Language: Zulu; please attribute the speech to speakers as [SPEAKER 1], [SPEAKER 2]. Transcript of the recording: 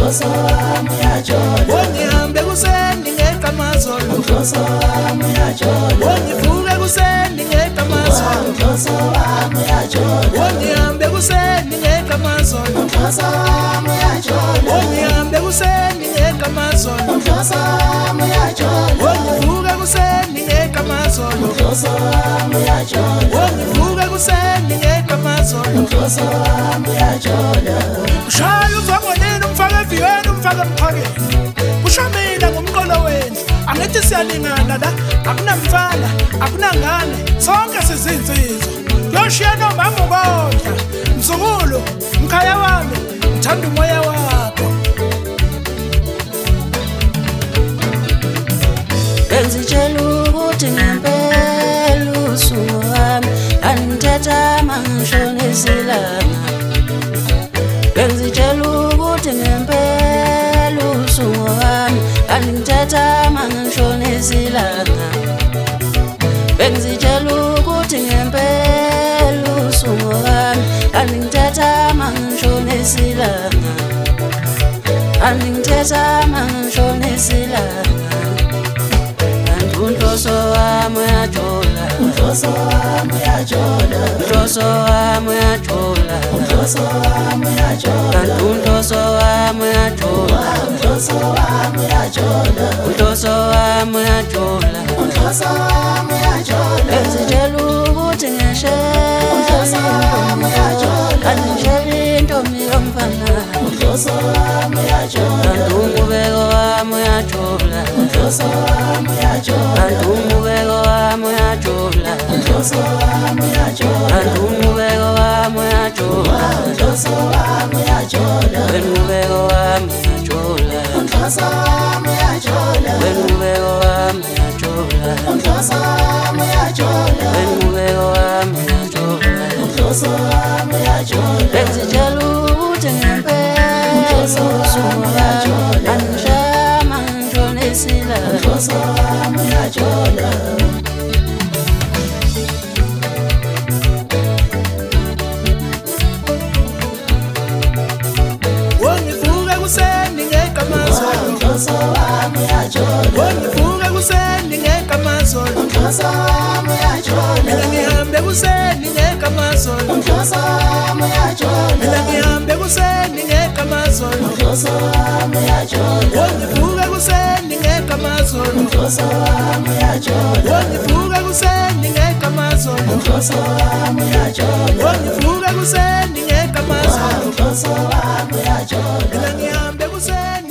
[SPEAKER 1] Umkhosi wami uyajola.
[SPEAKER 2] Ungihambe kuseni ngeqamazolo.
[SPEAKER 1] Umkhosi wami uyajola.
[SPEAKER 2] Ungivuke kuseni ngeqamazolo.
[SPEAKER 1] Umkhosi wami uyajola.
[SPEAKER 2] Ungihambe kuseni ngeqamazolo.
[SPEAKER 1] Umkhosi wami uyajola.
[SPEAKER 2] Ungihambe kuseni ngeqamazolo.
[SPEAKER 1] Umkhosi wami uyajola.
[SPEAKER 2] Ungivuke kuseni ngeqamazolo.
[SPEAKER 1] Umkhosi wami uyajola.
[SPEAKER 2] Ungivuke kuseni ngeqamazolo.
[SPEAKER 1] Umkhosi wami uyajola.
[SPEAKER 2] Ushaya uzwangonini umfake eviyweni umfake emphakeni. Kusho mina ngumqolo wendlu. Angithi siyalingana la. Akunamfana, akunangane. Sonke sizinsizwa. Yoshiya nomama ukodla. Mzukulu, mkhaya wami, ngithanda umoya wakho.
[SPEAKER 1] Bengizitshela ukuthi ngempela usuku wami anithetha mangisho nesilanga. Bengizitshela ukuthi ngempela usuku wami anithetha mangisho nesilanga. Bengizitshela ukuthi ngempela usuku wami anithetha mangisho nesilanga. Anithetha mangisho nesilanga. Umkhosi wami uyajola. Umkhosi wami uyajola. Umkhosi wami uyajola. Umkhosi wami uyajola. Umkhosi wami uyajola. Umkhosi wami uyajola. Umkhosi wami uyajola. Umkhosi wami uyajola. Bengizitshela ukuthi ngiyashela. Umkhosi wami uyajola. Angishela intombi yomfana. Umkhosi wami uyajola. Umubeko wami uyajola. Umkhosi wami uyajola. Umubeko wami uyajola. Umkhosi wami uyajola. Umubeko wami uyajola. Umkhosi wami uyajola. Umubeko wami uyajola. Umkhosi wami uyajola. Umubeko wami uyajola. Umkhosi wami uyajola. Umubeko wami uyajola. Umkhosi wami uyajola. Bengizitshela ukuthi ngempela usuku wami angishama ngisho nesilanga. Umkhosi wami uyajola.
[SPEAKER 2] Ungivuke kuseni ngeqamazolo.
[SPEAKER 1] Umkhosi wami uyajola.
[SPEAKER 2] Ungivuke kuseni ngeqamazolo.
[SPEAKER 1] Umkhosi wami uyajola.
[SPEAKER 2] Mina ngihambe kuseni ngeqamazolo.
[SPEAKER 1] Umkhosi wami uyajola.
[SPEAKER 2] Mina ngihambe kuseni ngeqamazolo.
[SPEAKER 1] Umkhosi wami uyajola.
[SPEAKER 2] Ungivuke kuseni ngeqamazolo.
[SPEAKER 1] Umkhosi wami uyajola.
[SPEAKER 2] Ungivuke kuseni ngeqamazolo.
[SPEAKER 1] Umkhosi wami uyajola.
[SPEAKER 2] Ungivuke kuseni ngeqamazolo.
[SPEAKER 1] Umkhosi wami uyajola.
[SPEAKER 2] Mina ngihambe kuseni